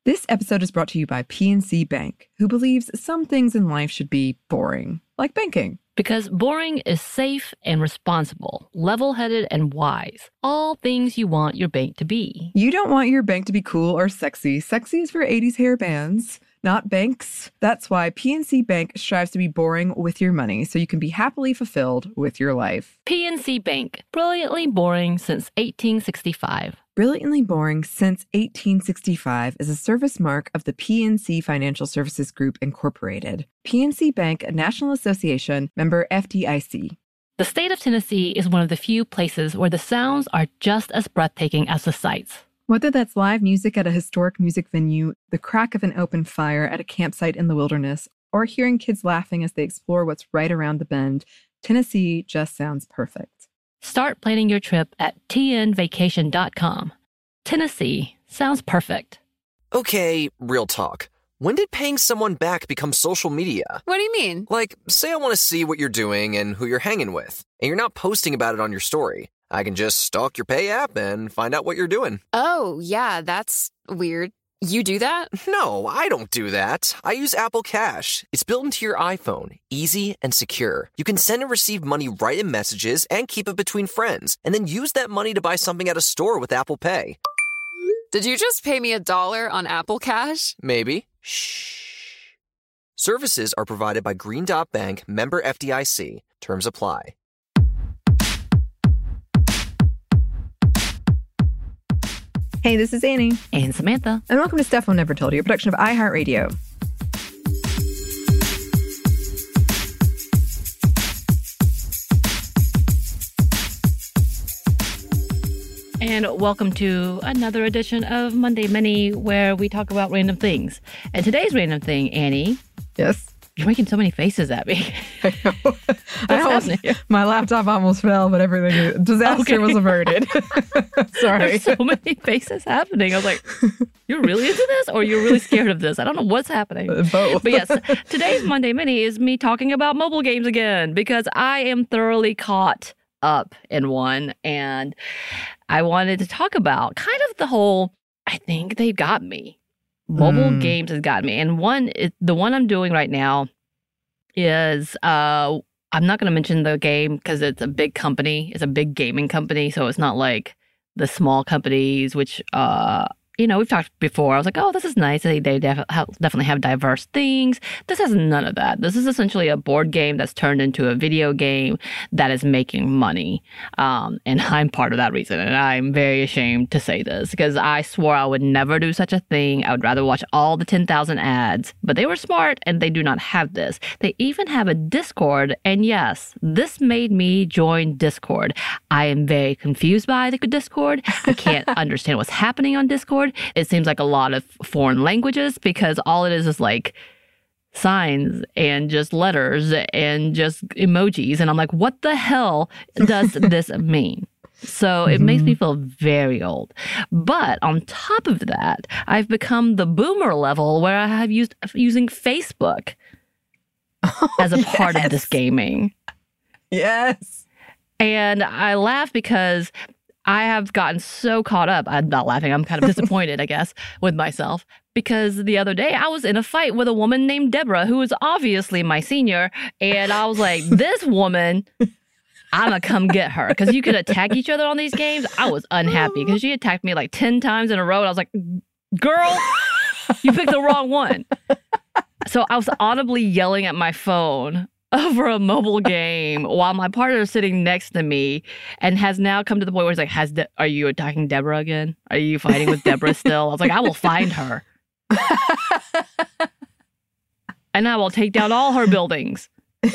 This episode is brought to you by PNC Bank, who believes some things in life should be boring, like banking. Because boring is safe and responsible, level-headed and wise. All things you want your bank to be. You don't want your bank to be cool or sexy. Sexy is for 80s hair bands, not banks. That's why PNC Bank strives to be boring with your money so you can be happily fulfilled with your life. PNC Bank, brilliantly boring since 1865. Brilliantly Boring Since 1865 is a service mark of the PNC Financial Services Group, Incorporated. PNC Bank, a National Association, member FDIC. The state of Tennessee is one of the few places where the sounds are just as breathtaking as the sights. Whether that's live music at a historic music venue, the crack of an open fire at a campsite in the wilderness, or hearing kids laughing as they explore what's right around the bend, Tennessee just sounds perfect. Start planning your trip at tnvacation.com. Tennessee sounds perfect. Okay, real talk. When did paying someone back become social media? What do you mean? Like, say I want to see what you're doing and who you're hanging with, and you're not posting about it on your story. I can just stalk your Pay app and find out what you're doing. Oh, yeah, that's weird. You do that? No, I don't do that. I use Apple Cash. It's built into your iPhone, easy and secure. You can send and receive money right in Messages and keep it between friends, and then use that money to buy something at a store with Apple Pay. Did you just pay me $1 on Apple Cash? Maybe. Shh. Services are provided by Green Dot Bank, member FDIC. Terms apply. Hey, this is Annie. And Samantha. And welcome to Stuff Mom Never Told You, a production of iHeartRadio. And welcome to another edition of Monday Mini, where we talk about random things. And today's random thing, Annie. Yes? You're making so many faces at me. I know. My laptop almost fell, but disaster was averted. Sorry. There's so many faces happening. I was like, you're really into this or you're really scared of this? I don't know what's happening. Both. But yes, today's Monday Mini is me talking about mobile games again because I am thoroughly caught up in one. And I wanted to talk about kind of the whole, I think they've got me. Mobile games has got me. And the one I'm doing right now is, I'm not going to mention the game because it's a big company. It's a big gaming company. So it's not like the small companies, which, we've talked before. I was like, oh, this is nice. They definitely have diverse things. This has none of that. This is essentially a board game that's turned into a video game that is making money. And I'm part of that reason. And I'm very ashamed to say this because I swore I would never do such a thing. I would rather watch all the 10,000 ads. But they were smart and they do not have this. They even have a Discord. And yes, this made me join Discord. I am very confused by the Discord. I can't understand what's happening on Discord. It seems like a lot of foreign languages because all it is like signs and just letters and just emojis. And I'm like, what the hell does this mean? So it makes me feel very old. But on top of that, I've become the boomer level where I have using Facebook as a part of this gaming. Yes. And I laugh because I have gotten so caught up. I'm not laughing. I'm kind of disappointed, I guess, with myself. Because the other day I was in a fight with a woman named Deborah, who is obviously my senior. And I was like, this woman, I'm going to come get her. Because you could attack each other on these games. I was unhappy because she attacked me like 10 times in a row. And I was like, girl, you picked the wrong one. So I was audibly yelling at my phone over a mobile game while my partner is sitting next to me and has now come to the point where he's like, are you attacking Deborah again? Are you fighting with Deborah still? I was like, I will find her. And I will take down all her buildings.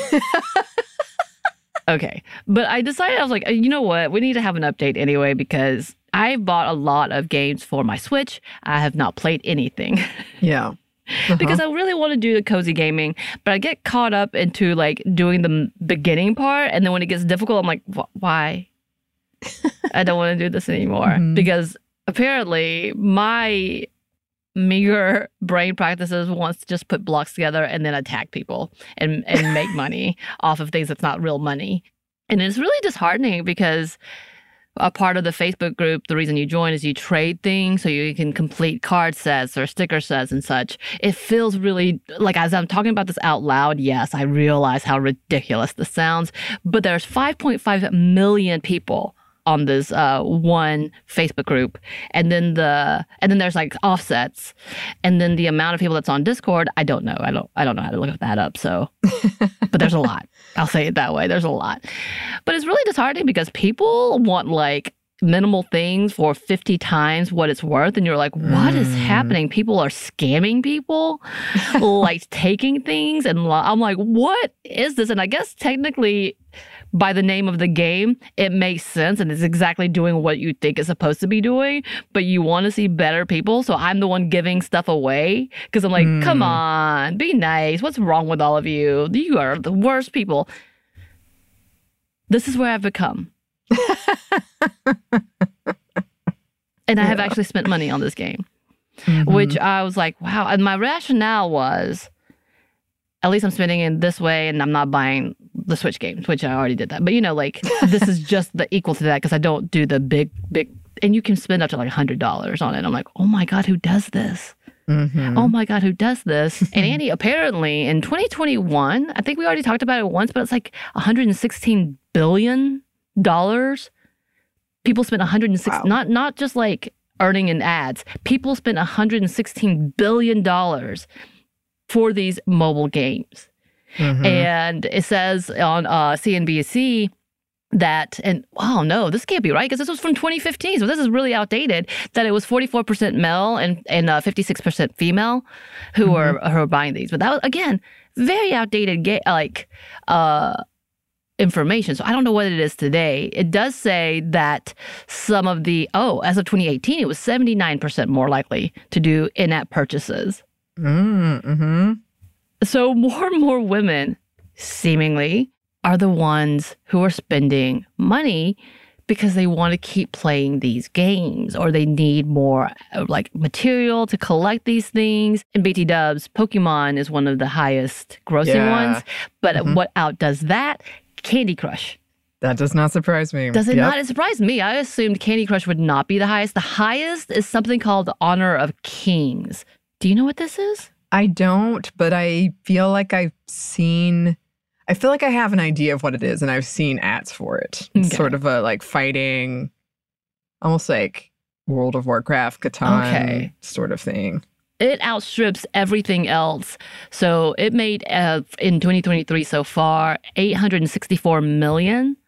Okay. But I decided, I was like, you know what? We need to have an update anyway because I bought a lot of games for my Switch. I have not played anything. Yeah. Because I really want to do the cozy gaming, but I get caught up into like doing the beginning part. And then when it gets difficult, I'm like, why? I don't want to do this anymore. Because apparently my meager brain practices wants to just put blocks together and then attack people and make money off of things that's not real money. And it's really disheartening because a part of the Facebook group, the reason you join is you trade things so you can complete card sets or sticker sets and such. It feels really like, as I'm talking about this out loud, yes, I realize how ridiculous this sounds, but there's 5.5 million people on this one Facebook group, and then there's like offsets, and then the amount of people that's on Discord, I don't know. I don't know how to look that up. So, but there's a lot. I'll say it that way. There's a lot, but it's really disheartening because people want like minimal things for 50 times what it's worth, and you're like, what is happening? People are scamming people, like taking things, and I'm like, what is this? And I guess technically, by the name of the game, it makes sense and it's exactly doing what you think it's supposed to be doing, but you want to see better people. So I'm the one giving stuff away because I'm like, come on, be nice. What's wrong with all of you? You are the worst people. This is where I've become. And I have actually spent money on this game, which I was like, wow. And my rationale was, at least I'm spending in this way and I'm not buying the Switch games, which I already did that. But, you know, like, this is just the equal to that because I don't do the big, and you can spend up to like $100 on it. I'm like, oh my God, who does this? Oh my God, who does this? And Andy, apparently in 2021, I think we already talked about it once, but it's like $116 billion. People spent 106, not just like earning in ads. People spent $116 billion for these mobile games. And it says on CNBC that, and oh no, this can't be right because this was from 2015, so this is really outdated, that it was 44% male and 56% female who are buying these. But that was, again, very outdated information. So I don't know what it is today. It does say that some of the, as of 2018, it was 79% more likely to do in-app purchases. So more and more women, seemingly, are the ones who are spending money because they want to keep playing these games or they need more like material to collect these things. And BT Dubs, Pokemon is one of the highest grossing ones. But what outdoes that? Candy Crush. That does not surprise me. Does it not? It surprised me. I assumed Candy Crush would not be the highest. The highest is something called Honor of Kings. Do you know what this is? I don't, but I feel like I feel like I have an idea of what it is, and I've seen ads for it. It's sort of a like fighting, almost like World of Warcraft, Catan sort of thing. It outstrips everything else. So it made, in 2023 so far, $864 million.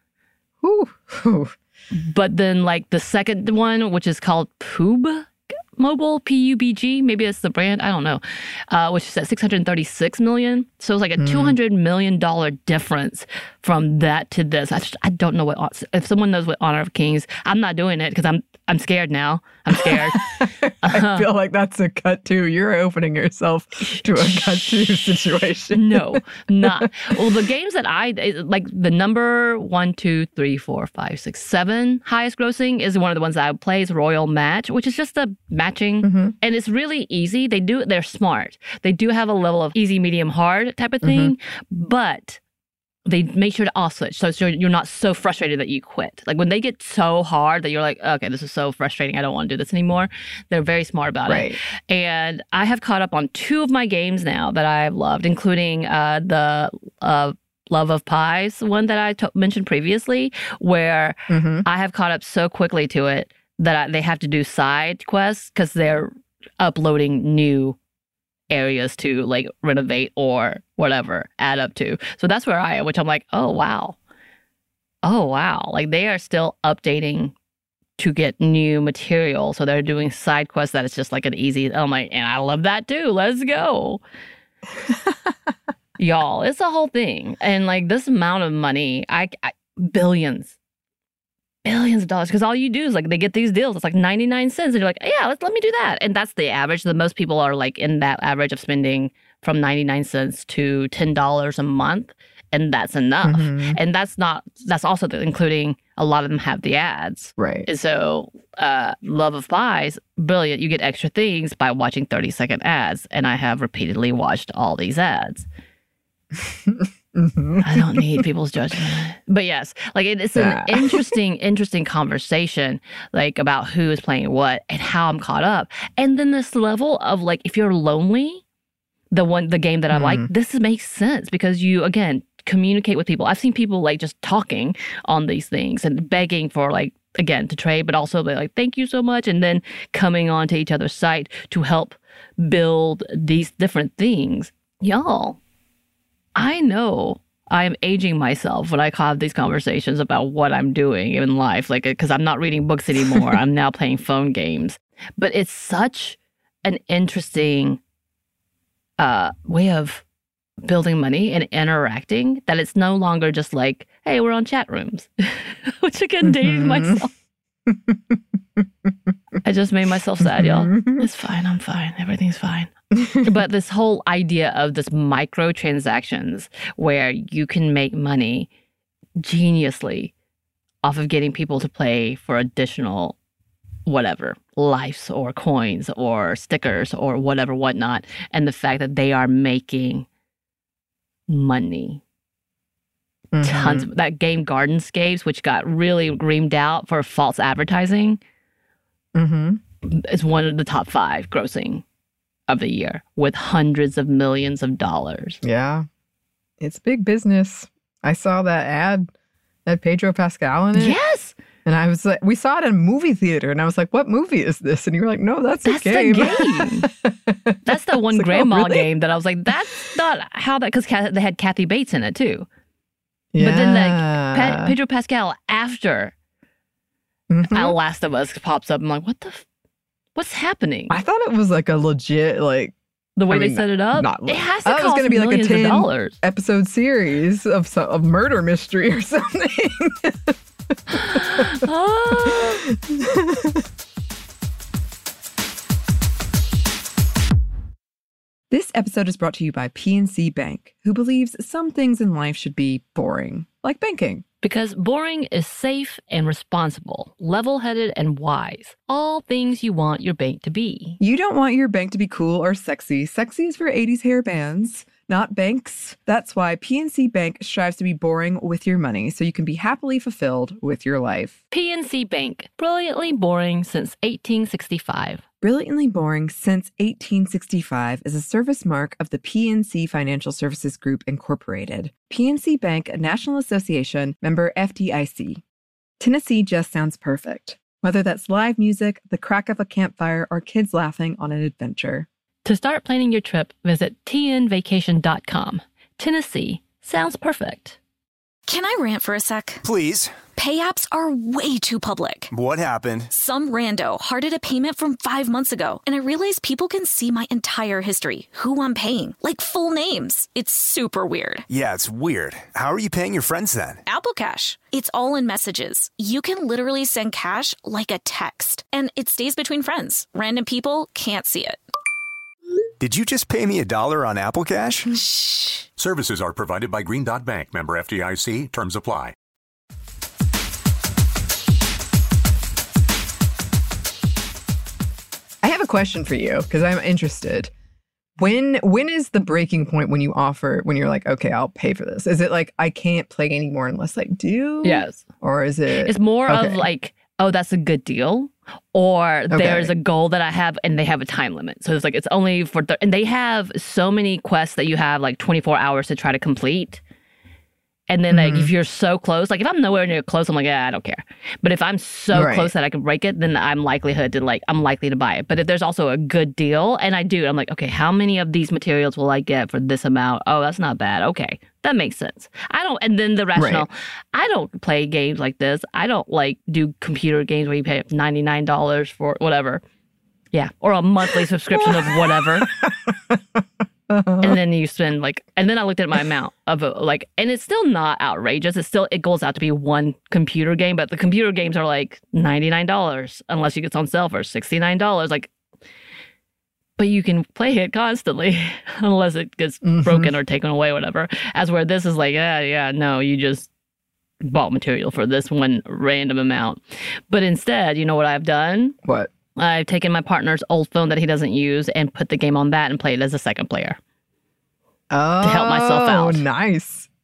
But then like the second one, which is called Poob Mobile, PUBG, maybe that's the brand, I don't know, which is at $636 million. So it's like a $200 million difference from that to this. I don't know what, if someone knows what Honor of Kings, I'm not doing it because I'm scared now. I'm scared. I feel like that's a cut to. You're opening yourself to a cut to situation. No, not. Well, the games that like the number 1, 2, 3, 4, 5, 6, 7 highest grossing is one of the ones that I play is Royal Match, which is just a matching. And it's really easy. They're smart. They do have a level of easy, medium, hard type of thing, but they make sure to off switch so you're not so frustrated that you quit. Like when they get so hard that you're like, okay, this is so frustrating, I don't want to do this anymore. They're very smart about it. And I have caught up on 2 of my games now that I've loved, including the Love of Pies one that I mentioned previously, where I have caught up so quickly to it that they have to do side quests because they're uploading new areas to like renovate or whatever, add up to. So that's where I am, which I'm like, oh wow. Like they are still updating to get new material. So they're doing side quests that it's just like an easy, I'm like, and I love that too. Let's go. Y'all, it's a whole thing. And like this amount of money, billions of dollars, because all you do is like they get these deals. It's like 99 cents, and you're like, yeah, let me do that. And that's the average. The most people are like in that average of spending from 99 cents to $10 a month, and that's enough. And that's also including a lot of them have the ads. Right. And so Love of Pies, brilliant. You get extra things by watching 30-second ads, and I have repeatedly watched all these ads. I don't need people's judgment. But yes, like it's an interesting conversation, like about who is playing what and how I'm caught up. And then this level of like, if you're lonely, the game that I like, this makes sense because you, again, communicate with people. I've seen people like just talking on these things and begging for like, again, to trade, but also they're like, thank you so much. And then coming onto each other's site to help build these different things. Y'all, I know I am aging myself when I have these conversations about what I'm doing in life, like, because I'm not reading books anymore. I'm now playing phone games. But it's such an interesting way of building money and interacting that it's no longer just like, hey, we're on chat rooms, which again, dating myself. I just made myself sad, y'all. It's fine. I'm fine. Everything's fine. But this whole idea of this microtransactions where you can make money geniusly off of getting people to play for additional whatever, lives or coins or stickers or whatever, whatnot. And the fact that they are making money. Tons of that game Gardenscapes, which got really reamed out for false advertising, is one of the top 5 grossing of the year with hundreds of millions of dollars. Yeah. It's big business. I saw that ad had Pedro Pascal in it. Yes. And I was like, we saw it in a movie theater. And I was like, what movie is this? And you were like, no, that's a game. The game. That's the one grandma game that I was like, that's not how that, because they had Kathy Bates in it too. Yeah. But then Pedro Pascal after Last of Us pops up. I'm like, what's happening? I thought it was like a legit, like, the way they set it up, it has to cost was gonna be like a 10 episode series of murder mystery or something. This episode is brought to you by PNC Bank, who believes some things in life should be boring, like banking. Because boring is safe and responsible, level-headed and wise. All things you want your bank to be. You don't want your bank to be cool or sexy. Sexy is for 80s hair bands, not banks. That's why PNC Bank strives to be boring with your money so you can be happily fulfilled with your life. PNC Bank, brilliantly boring since 1865. Brilliantly Boring Since 1865 is a service mark of the PNC Financial Services Group, Incorporated. PNC Bank, a National Association, member FDIC. Tennessee just sounds perfect. Whether that's live music, the crack of a campfire, or kids laughing on an adventure. To start planning your trip, visit tnvacation.com. Tennessee sounds perfect. Can I rant for a sec? Please. Pay apps are way too public. What happened? Some rando hearted a payment from 5 months ago, and I realized people can see my entire history, who I'm paying, like full names. It's super weird. Yeah, it's weird. How are you paying your friends then? Apple Cash. It's all in messages. You can literally send cash like a text, and it stays between friends. Random people can't see it. Did you just pay me $1 on Apple Cash? Shh. Services are provided by Green Dot Bank, member FDIC. Terms apply. I have a question for you because I'm interested. When is the breaking point when you're like, okay, I'll pay for this? Is it like, I can't play anymore unless I do? Yes. Or is it? It's more of like, oh, that's a good deal. Or there's a goal that I have and they have a time limit. So it's like, it's only for, and they have so many quests that you have like 24 hours to try to complete. And then like, if you're so close, like if I'm nowhere near close, I'm like, I don't care. But if I'm so close that I can break it, then I'm likely to buy it. But if there's also a good deal and I do, I'm like, okay, how many of these materials will I get for this amount? Oh, that's not bad. Okay, that makes sense. And then the rationale, I don't play games like this. I don't like do computer games where you pay $99 for whatever. Yeah, or a monthly subscription of whatever. And then you spend and then I looked at my amount of and it's still not outrageous. It goes out to be one computer game, but the computer games are like $99 unless you get on sale for $69. But you can play it constantly unless it gets broken or taken away, whatever. As where this is like, no, you just bought material for this one random amount. But instead, you know what I've done? What? I've taken my partner's old phone that he doesn't use and put the game on that and play it as a second player. Oh, to help myself out. Nice.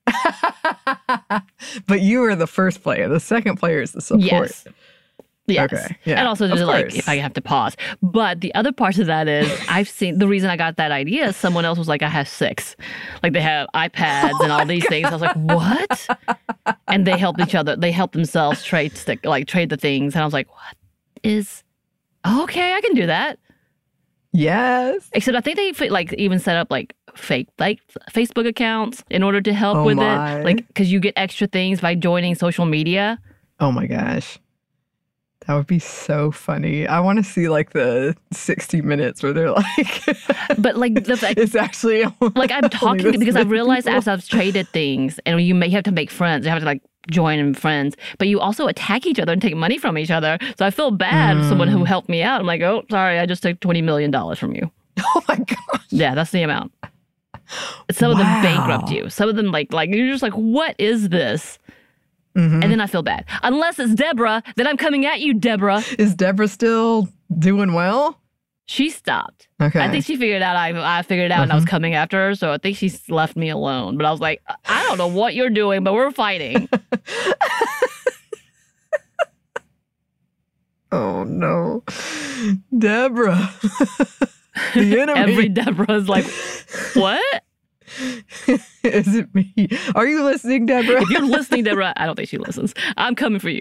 But you were the first player. The second player is the support. Yes. Okay. Yeah. And also just of like course. if I have to pause. But the other part of that is I've seen the reason I got that idea is someone else was like, I have 6. Like they have iPads and all these things. I was like, what? And they helped each other. They helped themselves trade the things. And I was like, what is okay, I can do that. Yes. Except I think they like even set up like fake like Facebook accounts in order to help with my. it. Like because you get extra things by joining social media. Oh my gosh. That would be so funny. I want to see like the 60 minutes where they're like, But like the fact, it's actually like I'm only talking this because I've many realized people. as I've traded things, and you may have to make friends, you have to like join in friends, but you also attack each other and take money from each other. So I feel bad for someone who helped me out. I'm like, oh, sorry, I just took $20 million from you. Oh my gosh. Yeah, that's the amount. Some of them Wow. bankrupt you. Some of them like you're just like, what is this? Mhm. And then I feel bad. Unless it's Deborah, then I'm coming at you, Deborah. Is Deborah still doing well? She stopped. Okay. I think she figured out I figured it out and I was coming after her, so I think she left me alone. But I was like, I don't know what you're doing, but we're fighting. Oh no. Deborah. The enemy. Every Deborah's like, what? Is it me? Are you listening, Deborah? If you're listening, Deborah, I don't think she listens. I'm coming for you.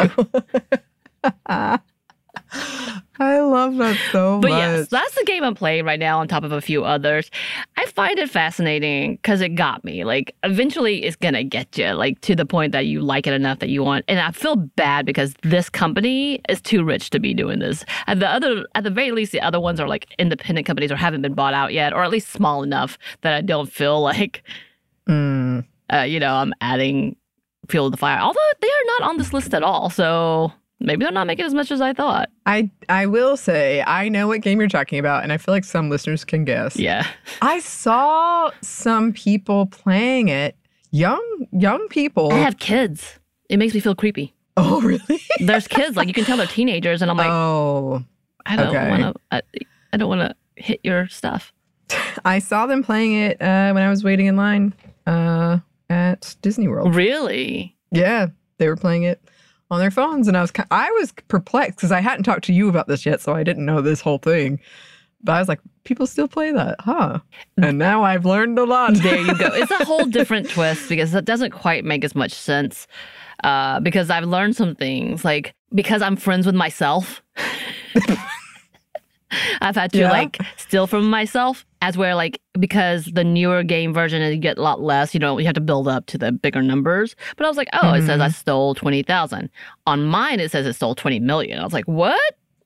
I love that so But much. yes, that's the game I'm playing right now on top of a few others. I find it fascinating because it got me. Like, eventually it's going to get you, like, to the point that you like it enough that you want. And I feel bad because this company is too rich to be doing this. At the very least, the other ones are, like, independent companies or haven't been bought out yet, or at least small enough that I don't feel like, I'm adding fuel to the fire. Although they are not on this list at all, so maybe they're not making as much as I thought. I will say, I know what game you're talking about, and I feel like some listeners can guess. Yeah. I saw some people playing it, young people. I have kids. It makes me feel creepy. Oh, really? There's kids, like you can tell they're teenagers, and I'm like, Oh, I don't okay. want to. I don't want to hit your stuff. I saw them playing it when I was waiting in line at Disney World. Really? Yeah, they were playing it on their phones, and I was perplexed because I hadn't talked to you about this yet, so I didn't know this whole thing. But I was like, people still play that, huh? And now I've learned a lot. There you go. It's a whole different twist because that doesn't quite make as much sense. Because I've learned some things, like because I'm friends with myself. I've had to like steal from myself, as where like because the newer game version you get a lot less, you have to build up to the bigger numbers. But I was like, oh, it says I stole 20,000. On mine, it says it stole 20 million. I was like, what?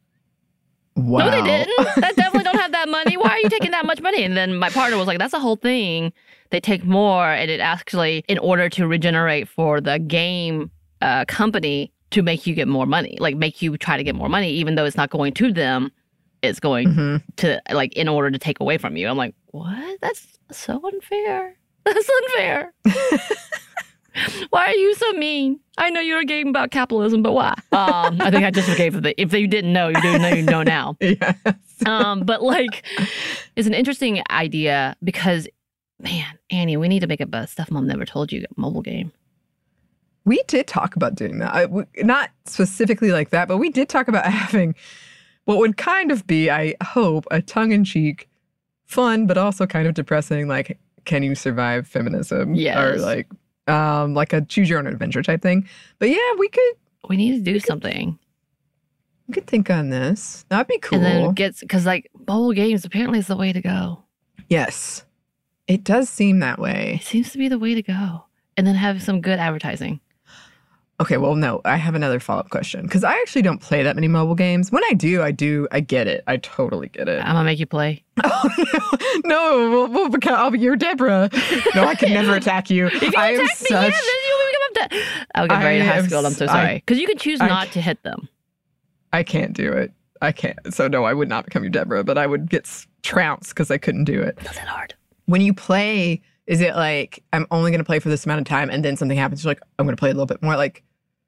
Wow. No, they didn't. That definitely don't have that money. Why are you taking that much money? And then my partner was like, that's the whole thing. They take more, and it actually, in order to regenerate for the game company to make you get more money, like make you try to get more money, even though it's not going to them. It's going to, like, in order to take away from you. I'm like, what? That's so unfair. That's unfair. Why are you so mean? I know you're a game about capitalism, but why? I think I just forgave if you didn't know, you know now. Yes. But, like, it's an interesting idea because, man, Annie, we need to make a Stuff Mom Never Told You mobile game. We did talk about doing that. Not specifically like that, but we did talk about having what would kind of be, I hope, a tongue-in-cheek, fun, but also kind of depressing, like, can you survive feminism? Yes. Or like a choose-your-own-adventure type thing. But yeah, we need to do something. could think on this. That'd be cool. And then because like mobile games apparently is the way to go. Yes. It does seem that way. It seems to be the way to go. And then have some good advertising. Okay, well, no, I have another follow-up question. Because I actually don't play that many mobile games. When I do, I get it. I totally get it. I'm gonna make you play. Oh, no, because I'll be your Deborah. No, I can never attack you. If you I am attack me, then you become up to. I'll get very high skilled. I'm so sorry. Because you can choose not to hit them. I can't do it. I can't. So, no, I would not become your Deborah, but I would get trounced because I couldn't do it. That's hard. When you play, is it like, I'm only going to play for this amount of time and then something happens, you're like, I'm going to play a little bit more? Like,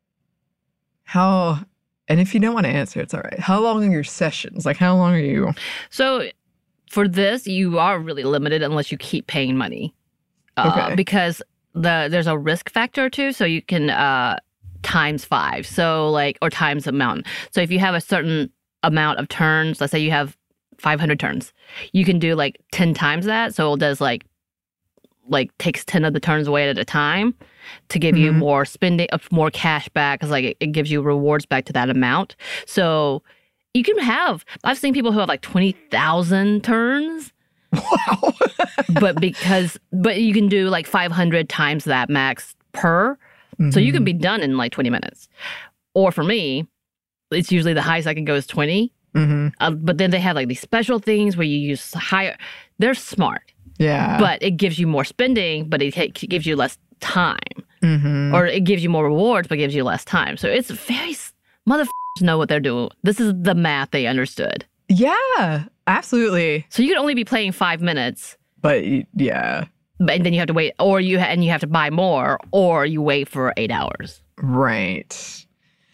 how, and if you don't want to answer, it's all right. How long are your sessions? Like, how long are you? So for this, you are really limited unless you keep paying money. Okay. Because there's a risk factor too, so you can times 5, so like, or times amount. So if you have a certain amount of turns, let's say you have 500 turns, you can do like 10 times that. So it does like takes 10 of the turns away at a time to give you more spending, more cash back, because like it gives you rewards back to that amount. So you can have, I've seen people who have like 20,000 turns. Wow. but you can do like 500 times that max per. So you can be done in like 20 minutes. Or for me, it's usually the highest I can go is 20. But then they have like these special things where you use higher. They're smart. Yeah. But it gives you more spending, but it gives you less time. Or it gives you more rewards, but gives you less time. So it's very, motherfuckers know what they're doing. This is the math they understood. Yeah, absolutely. So you could only be playing 5 minutes. But yeah. And then you have to wait, or you have to buy more, or you wait for 8 hours. Right.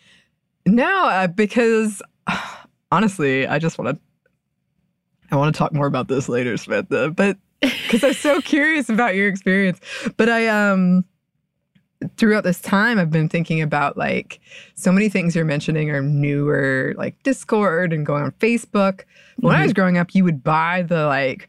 Now, because honestly, I want to talk more about this later, Samantha, but because I'm so curious about your experience. But throughout this time, I've been thinking about like so many things you're mentioning are newer, like Discord and going on Facebook. When I was growing up, you would buy the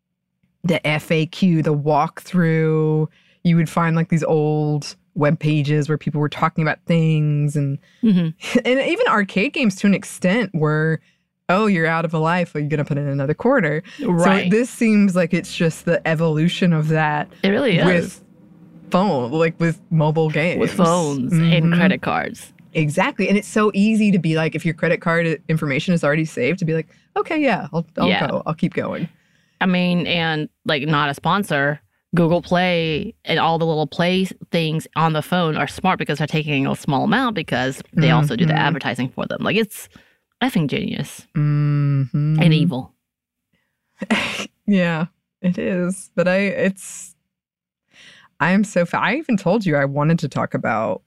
FAQ, the walkthrough. You would find like these old web pages where people were talking about things, and and even arcade games to an extent were, oh, you're out of a life, are you going to put in another quarter? Right. So this seems like it's just the evolution of that. It really is. With phone, like with mobile games. With phones and credit cards. Exactly. And it's so easy to be like, if your credit card information is already saved, to be like, okay, yeah, I'll go. I'll keep going. I mean, and like not a sponsor, Google Play and all the little Play things on the phone are smart because they're taking a small amount because they also do the advertising for them. Like it's effing genius and evil. Yeah, it is. But I even told you I wanted to talk about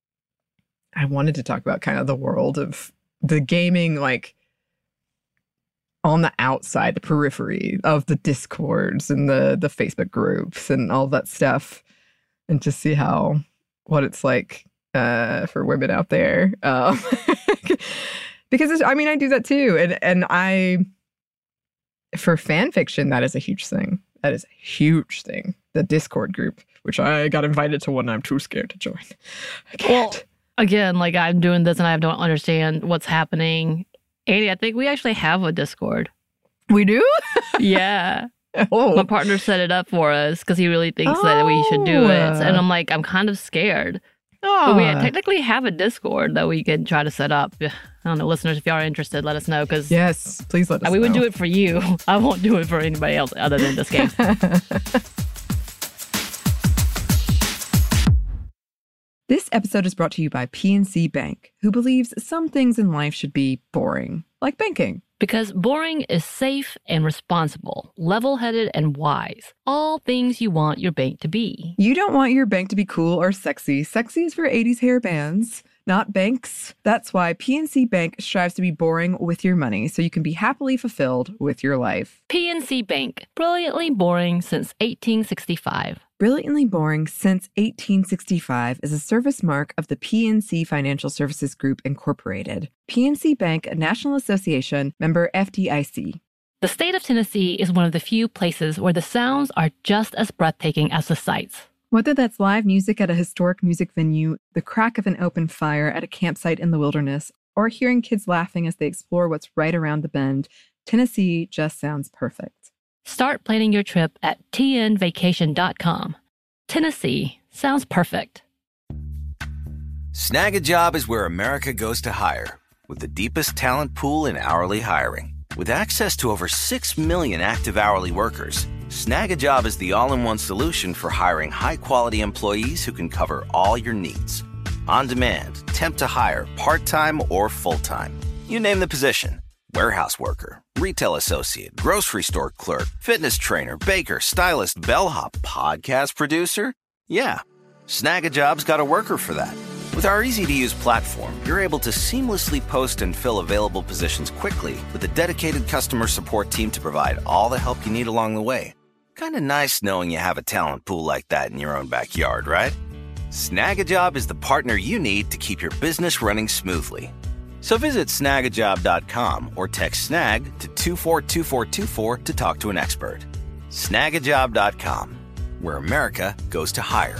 kind of the world of the gaming, like on the outside, the periphery of the Discords and the Facebook groups and all that stuff, and to see what it's like for women out there. Because I do that too, and for fan fiction, that is a huge thing. That is a huge thing. The Discord group, which I got invited to one, I'm too scared to join. I can't. Well, again, like I'm doing this and I don't understand what's happening. Andy, I think we actually have a Discord. We do? Yeah. Oh. My partner set it up for us because he really thinks that we should do it. And I'm like, I'm kind of scared. But we technically have a Discord that we can try to set up. I don't know, listeners, if y'all are interested, let us know. Because yes, please let us know. We would do it for you. I won't do it for anybody else other than this game. This episode is brought to you by PNC Bank, who believes some things in life should be boring, like banking. Because boring is safe and responsible, level-headed and wise. All things you want your bank to be. You don't want your bank to be cool or sexy. Sexy is for 80s hair bands, not banks. That's why PNC Bank strives to be boring with your money so you can be happily fulfilled with your life. PNC Bank, brilliantly boring since 1865. Brilliantly Boring Since 1865 is a service mark of the PNC Financial Services Group, Incorporated. PNC Bank, a National Association, member FDIC. The state of Tennessee is one of the few places where the sounds are just as breathtaking as the sights. Whether that's live music at a historic music venue, the crack of an open fire at a campsite in the wilderness, or hearing kids laughing as they explore what's right around the bend, Tennessee just sounds perfect. Start planning your trip at tnvacation.com. Tennessee sounds perfect. Snag a Job is where America goes to hire, with the deepest talent pool in hourly hiring. With access to over 6 million active hourly workers, Snag a Job is the all-in-one solution for hiring high-quality employees who can cover all your needs. On demand, temp to hire, part-time or full-time. You name the position. Warehouse worker, retail associate, grocery store clerk, fitness trainer, baker, stylist, bellhop, podcast producer. Yeah, Snag a Job's got a worker for that. With our easy-to-use platform, you're able to seamlessly post and fill available positions quickly with a dedicated customer support team to provide all the help you need along the way. Kind of nice knowing you have a talent pool like that in your own backyard, right? Snagajob is the partner you need to keep your business running smoothly. So visit snagajob.com or text snag to 242424 to talk to an expert. Snagajob.com, where America goes to hire.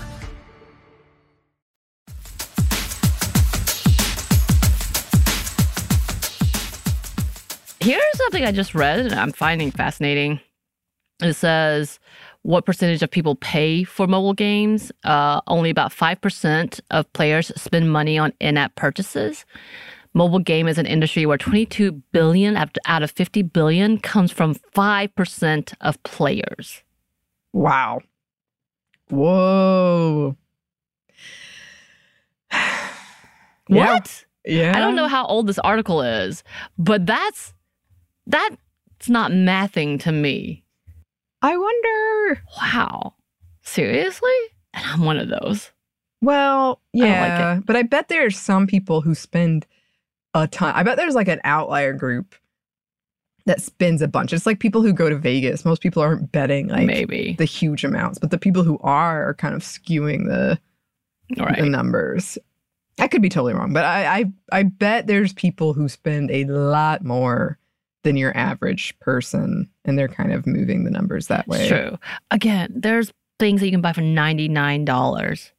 Here's something I just read and I'm finding fascinating. It says, what percentage of people pay for mobile games? Only about 5% of players spend money on in-app purchases. Mobile game is an industry where $22 billion out of $50 billion comes from 5% of players. Wow. Whoa. What? Yeah. I don't know how old this article is, but that's not mathing to me. I wonder. Wow. Seriously? And I'm one of those. Well, I don't yeah, like it. but I bet there's some people who spend a ton. I bet there's like an outlier group that spends a bunch. It's like people who go to Vegas. Most people aren't betting like Maybe the huge amounts, but the people who are kind of skewing the numbers. I could be totally wrong, but I bet there's people who spend a lot more than your average person, and they're kind of moving the numbers that way. It's true. Again, there's things that you can buy for $99.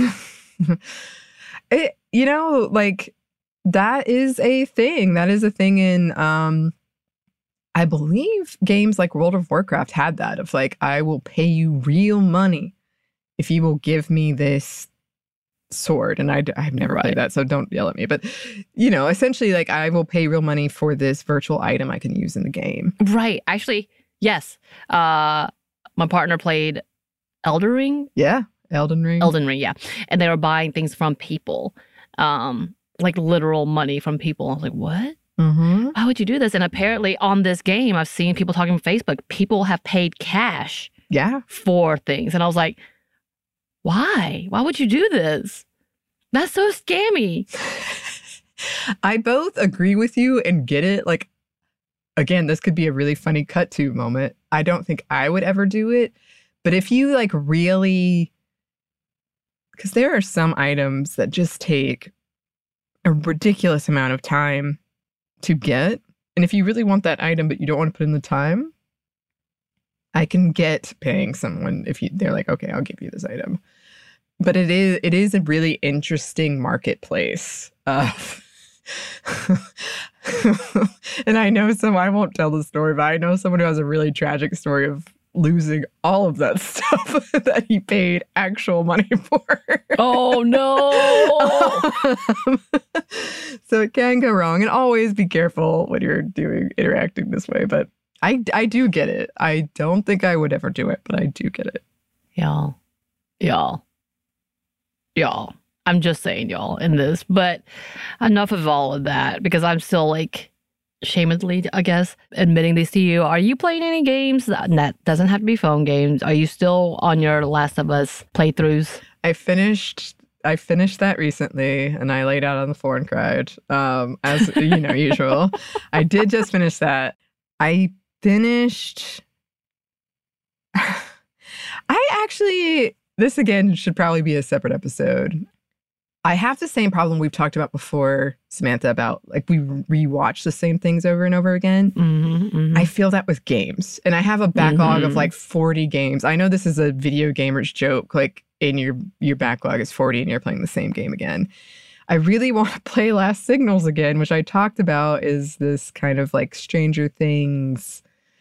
Like that is a thing. That is a thing in, I believe games like World of Warcraft had that of like, I will pay you real money if you will give me this sword. And I've never played that, so don't yell at me. But, essentially like I will pay real money for this virtual item I can use in the game. Right. Actually, yes. My partner played Elden Ring. Yeah. Elden Ring, yeah. And they were buying things from people, like literal money from people. I was like, what? Mm-hmm. Why would you do this? And apparently on this game, I've seen people talking on Facebook, people have paid cash for things. And I was like, why? Why would you do this? That's so scammy. I both agree with you and get it. Like, again, this could be a really funny cut to moment. I don't think I would ever do it. But if you like really, because there are some items that just take a ridiculous amount of time to get. And if you really want that item, but you don't want to put in the time, I can get paying someone if they're like, okay, I'll give you this item. But it is a really interesting marketplace. And I know I won't tell the story, but I know someone who has a really tragic story of losing all of that stuff that he paid actual money for. Oh, no. So it can go wrong, and always be careful when you're interacting this way. But I do get it. I don't think I would ever do it, but I do get it. Y'all. I'm just saying y'all in this, but enough of all of that because I'm still like shamedly, I guess, admitting these to you. Are you playing any games? That doesn't have to be phone games. Are you still on your Last of Us playthroughs? I finished that recently and I laid out on the floor and cried, as usual. I did just finish that. I finished. This again should probably be a separate episode. I have the same problem we've talked about before, Samantha, about like we rewatch the same things over and over again. Mm-hmm, mm-hmm. I feel that with games. And I have a backlog of like 40 games. I know this is a video gamer's joke, like in your backlog is 40 and you're playing the same game again. I really want to play Last Signals again, which I talked about is this kind of like Stranger Things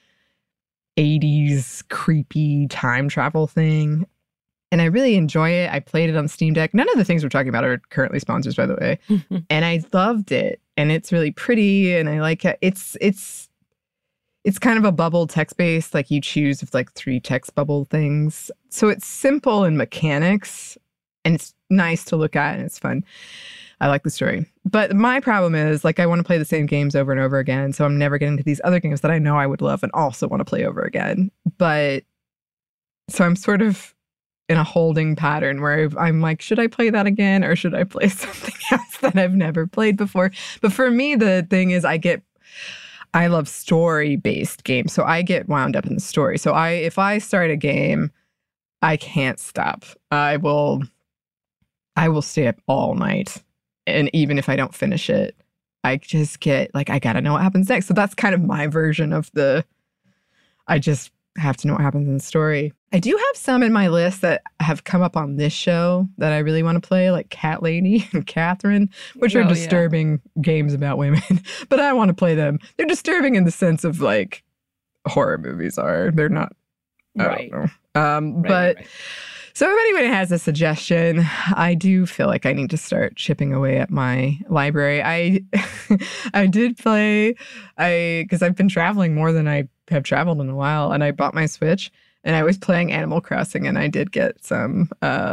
80s creepy time travel thing. And I really enjoy it. I played it on Steam Deck. None of the things we're talking about are currently sponsors, by the way. And I loved it. And it's really pretty. And I like it. It's kind of a bubble text-based, like you choose with like 3 text bubble things. So it's simple in mechanics. And it's nice to look at. And it's fun. I like the story. But my problem is, like, I want to play the same games over and over again. So I'm never getting to these other games that I know I would love and also want to play over again. But so I'm sort of in a holding pattern where I'm like, should I play that again or should I play something else that I've never played before? But for me, the thing is I I love story-based games, so I get wound up in the story. So if I start a game, I can't stop. I will stay up all night. And even if I don't finish it, I just get like, I gotta know what happens next. So that's kind of my version of I just have to know what happens in the story. I do have some in my list that have come up on this show that I really want to play, like Cat Lady and Catherine, which are disturbing games about women. But I want to play them. They're disturbing in the sense of like horror movies are. They're not. I don't know. Right. So if anybody has a suggestion, I do feel like I need to start chipping away at my library. I did play, because I've been traveling more than I have traveled in a while, and I bought my Switch, and I was playing Animal Crossing, and I did get some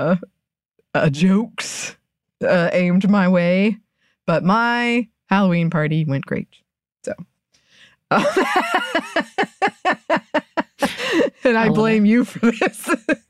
jokes aimed my way, but my Halloween party went great. So. And I blame you for this.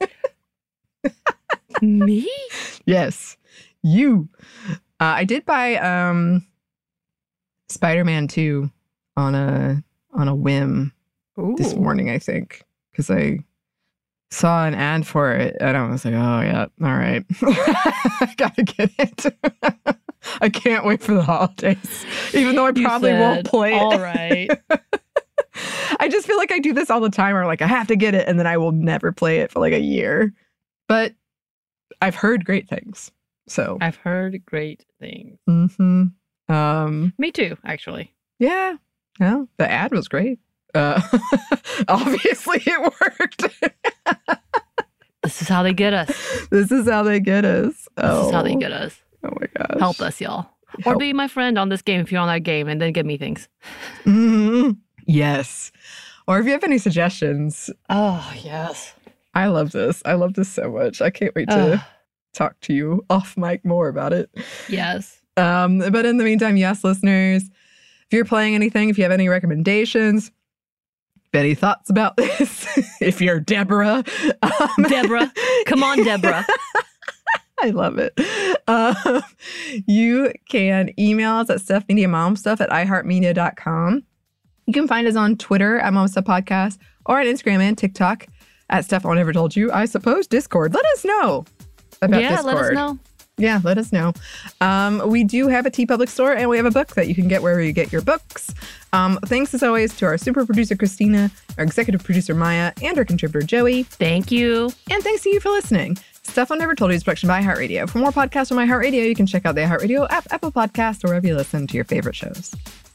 Me? Yes, you. I did buy Spider-Man 2 on a whim this morning, I think, because I saw an ad for it and I was like, oh yeah, all right. I gotta get it. I can't wait for the holidays, even though I probably won't play it. All right. I just feel like I do this all the time, or like I have to get it and then I will never play it for like a year. But I've heard great things. So I've heard great things. Mm-hmm. Me too, actually. Yeah. No, the ad was great. Obviously it worked. This is how they get us. This is how they get us. This is how they get us. Oh my gosh. Help us, y'all. Or be my friend on this game if you're on that game, and then give me things. Mm-hmm. Yes. Or if you have any suggestions. Oh, yes. I love this. I love this so much. I can't wait to talk to you off mic more about it. Yes. But in the meantime, yes, listeners, if you're playing anything, if you have any recommendations, if any thoughts about this, if you're Deborah. Deborah. Come on, Deborah. I love it. You can email us at stuffmediamomstuff@iheartmedia.com. You can find us on Twitter at MomStuffPodcast, or on Instagram and TikTok at Stuff I Never Told You. I suppose Discord. Let us know about Discord. Let us know. Yeah, let us know. We do have a TeePublic store, and we have a book that you can get wherever you get your books. Thanks, as always, to our super producer, Christina, our executive producer, Maya, and our contributor, Joey. Thank you. And thanks to you for listening. Stuff I Never Told You is a production by iHeartRadio. For more podcasts from iHeartRadio, you can check out the iHeartRadio app, Apple Podcast, or wherever you listen to your favorite shows.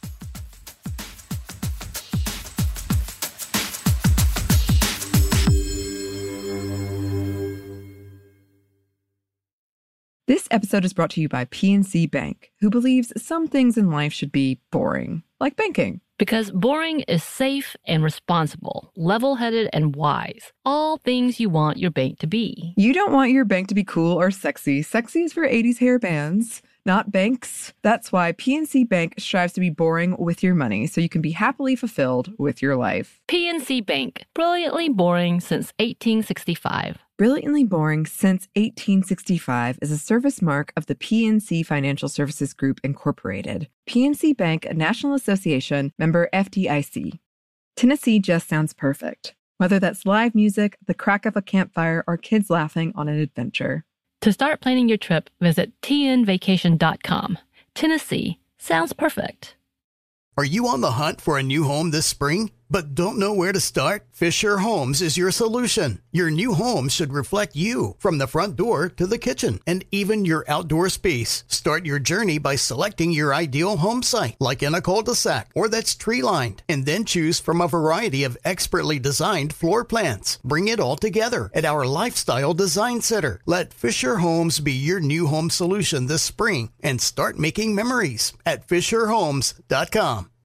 This episode is brought to you by PNC Bank, who believes some things in life should be boring, like banking. Because boring is safe and responsible, level-headed and wise. All things you want your bank to be. You don't want your bank to be cool or sexy. Sexy is for 80s hair bands, not banks. That's why PNC Bank strives to be boring with your money, so you can be happily fulfilled with your life. PNC Bank, brilliantly boring since 1865. Brilliantly Boring Since 1865 is a service mark of the PNC Financial Services Group, Incorporated. PNC Bank, a National Association, member FDIC. Tennessee just sounds perfect. Whether that's live music, the crack of a campfire, or kids laughing on an adventure. To start planning your trip, visit tnvacation.com. Tennessee sounds perfect. Are you on the hunt for a new home this spring, but don't know where to start? Fisher Homes is your solution. Your new home should reflect you, from the front door to the kitchen, and even your outdoor space. Start your journey by selecting your ideal home site, like in a cul-de-sac or that's tree-lined, and then choose from a variety of expertly designed floor plans. Bring it all together at our Lifestyle Design Center. Let Fisher Homes be your new home solution this spring, and start making memories at FisherHomes.com.